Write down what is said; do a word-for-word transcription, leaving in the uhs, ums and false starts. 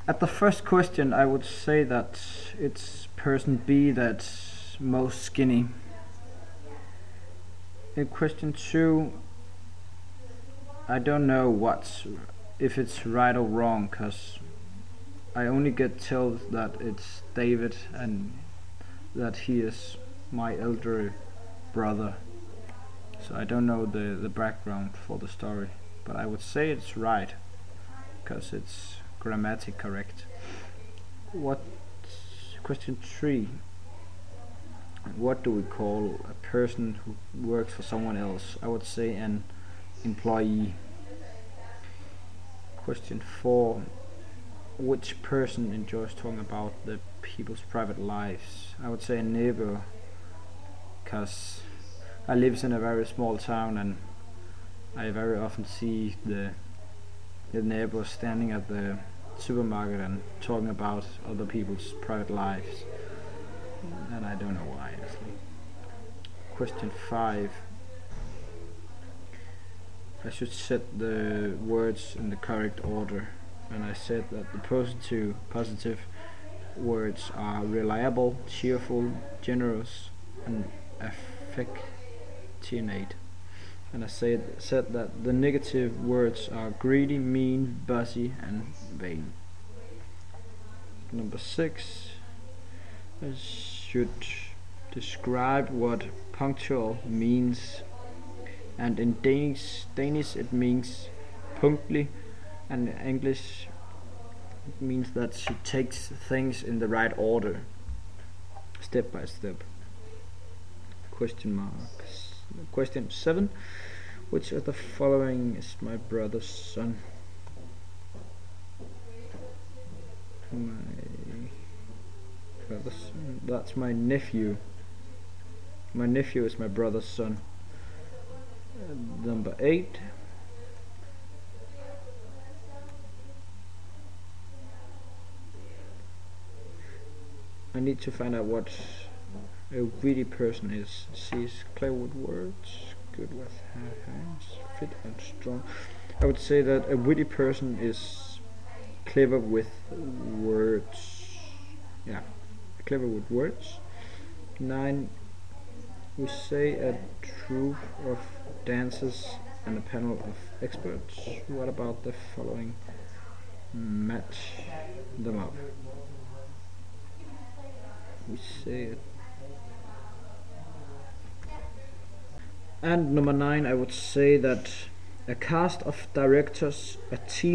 At the first question, I would say that it's person B that's most skinny. In question two, I don't know what's if it's right or wrong, cause I only get told that it's David and that he is my elder brother. So I don't know the, the background for the story, but I would say it's right, because it's grammatic correct. What question three? What do we call a person who works for someone else? I would say an employee. Question four. Which person enjoys talking about the people's private lives? I would say a neighbor, because I live in a very small town and I very often see the the neighbors standing at the supermarket and talking about other people's private lives, and I don't know why actually. Question five. I should set the words in the correct order, and I said that the positive positive words are reliable, cheerful, generous, and affectionate. And I said said that the negative words are greedy, mean, bossy, and vain. Number six. I should describe what punctual means, and in Danish, Danish it means punktlig, and in English it means that she takes things in the right order, step by step. Question marks. Question seven. Which of the following is my brother's son? My brother's son. That's my nephew. My nephew is my brother's son. Uh, number eight. I need to find out what a witty person is. She's clever with words, good with her hands, fit and strong. I would say that a witty person is clever with words. Yeah, clever with words. Nine. We say a troupe of dancers and a panel of experts. What about the following? Match them up. We say it. And number nine, I would say that a cast of directors, a team